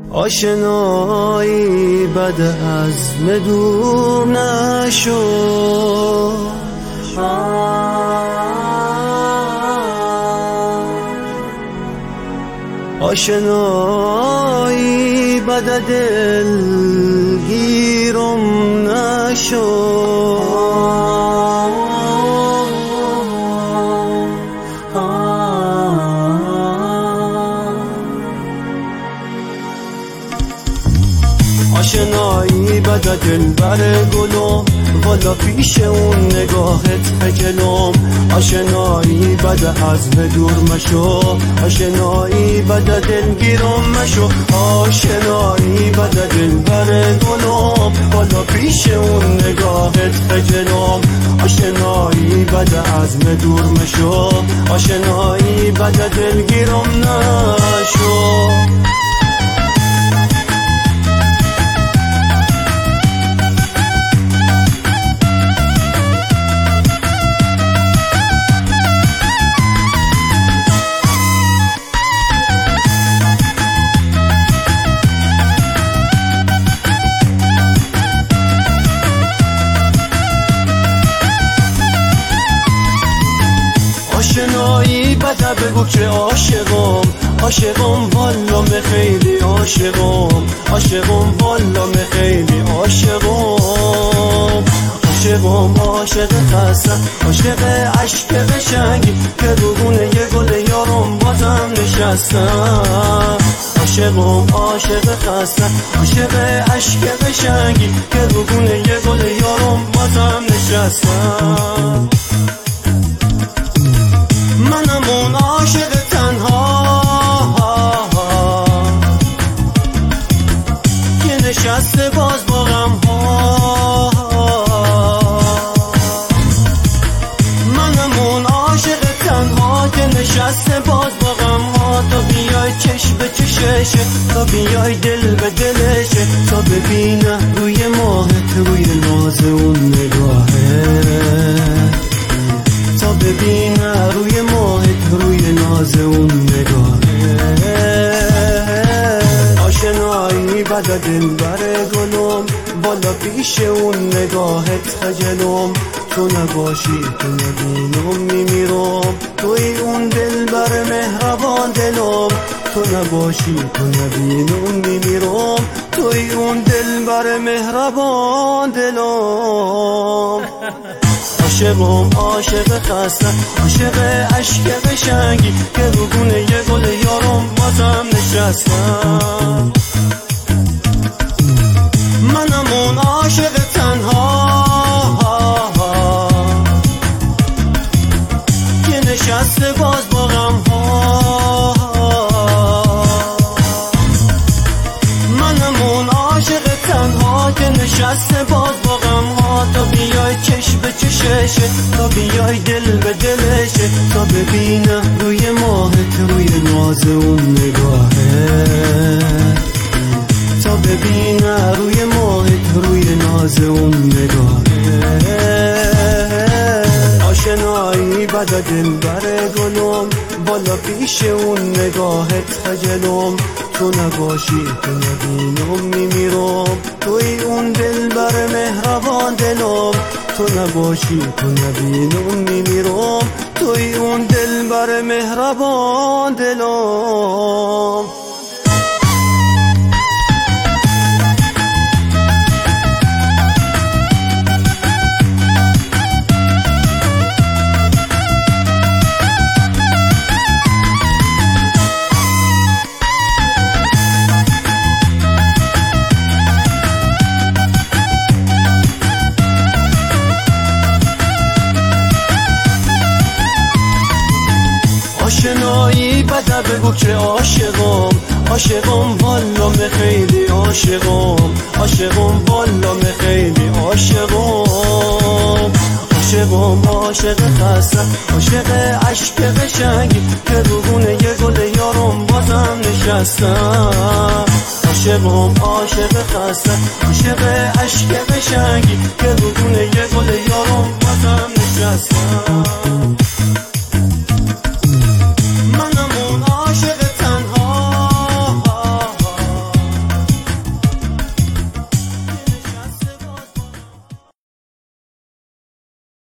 آشنایی بد عزم دور نشو، آشنایی بد دل گیرم نشو. آشنایی بد دل بر گلم، والا پیش اون نگاهت خجلم. آشنایی بد عزم دور مشو، آشنایی بد دل گیرم مشو. آشنایی بد دل بر گلم، والا پیش اون نگاهت خجلم. آشنایی بد عزم دور مشو، آشنایی بد دل گیرم نشو. آشنایی بده بگو که عاشقم، عاشقم والا من خیلی عاشقم، عاشقم والا من خیلی عاشقم. عاشقم عاشق خسته، عاشق عشق قشنگی که روگونه یه گل یارم بازم نشستم. عاشقم عاشق خسته، عاشق عشق قشنگی که روگونه یه گل یارم بازم نشستم. منم اون عاشق تنها که نشسته باز با غم ها. منم اون عاشق تنها که نشسته باز با غم ها. تا بیای چشم به چششه، تا بیای دل به دلشه، تا ببینه روی ماهت، روی ناز اون نگاهه، تا ببینه روی ماهت، روی ناز اون نگاهه. آشنایی بد دل بر گلم، بالا پیش اون نگاهت خجلم. تو نباشی تو نبینم میمیرم، توی اون دل بر مهربان دلم. تو نباشی تو نبینم میمیرم، توی اون دل بر مهربان دلم. عاشقم عاشق خسته، عاشق عشق قشنگی که روگونه یه گل یارم بازم نشستم. منم اون عاشق تنها که نشسته باز با غم ها. منم اون عاشق تنها که نشسته باز با غم ها. تا بیای چشم به چششه، تا بیای دل به دلشه، تا ببینه روی ماهت، روی ناز اون نگاهه، تا ببینه روی ماهت، روی ناز اون نگاهه. آشنایی بد دل بر گلم، بالا پیش اون نگاهت خجلم. تو نباشی تو نبینم میمیرم، توی اون دل بر مهربان دلم. تو نباشی تو نبینم میمیرم، توی اون دل بر مهربان دلم. آشنایی بده بگو که عاشقم، عاشقم والا من خیلی عاشقم، عاشقم والا من خیلی عاشقم. عاشقم عاشق خسته، عاشق عشق قشنگی که روگونه یه گل یارم بازم نشستم. عاشقم عاشق خسته، عاشق عشق قشنگی که روگونه یه گل یارم بازم نشستم.